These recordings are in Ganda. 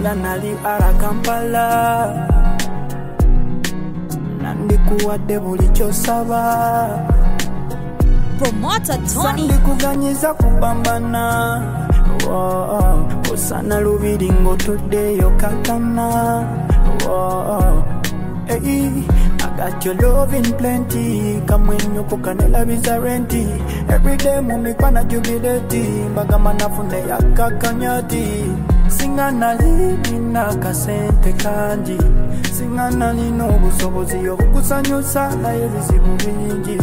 singa nali ara Kampala nandikuwadde buli kyosaba Promoter Tony sandikuganyiza kupambana osana lubiri ng'otuddeyo kakana I got your love in plenty. Come when you cook and labiza renti. Every day mumikwana jubileti. Bagamana funde ya kakanyati. Singana lini na kasente kanji. Singana lino busobozi yobukusanyusa na ebizibu bingi.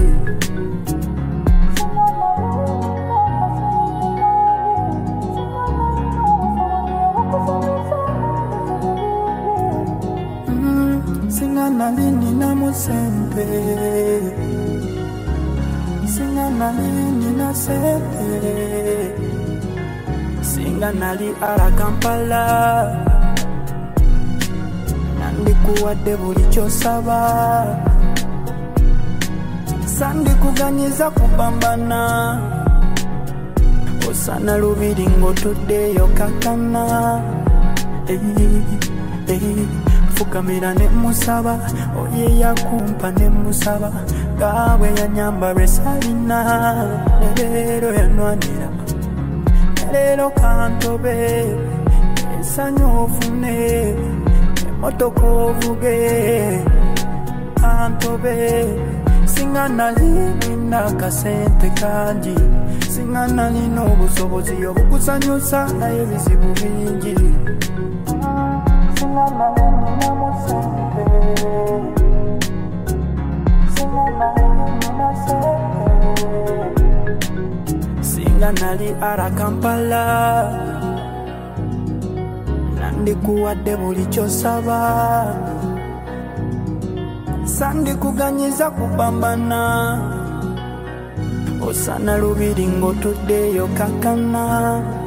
Singana lini na musempe. Singana lini na sempe. Singana li ara Kampala nandikuwadde buli kyosaba sandikuganyiza kupambana osana lubiri ng'otuddeyo kakana fukamira ne musaba oye yakumpa ne musaba gawe yanyamba resalina lero yanwanira lero kantobe esanyo ofune emotoka ovuge kantobe singana lini na kasente kanji singana lino obusobozi obukusanyusa naye ebizibu bingi singana lini na musempe singana lini na sempe singana li ara Kampala nandikuwadde buli kyosaba sandikuganyiza kupambana osana lubiri ng'otuddeyo kakana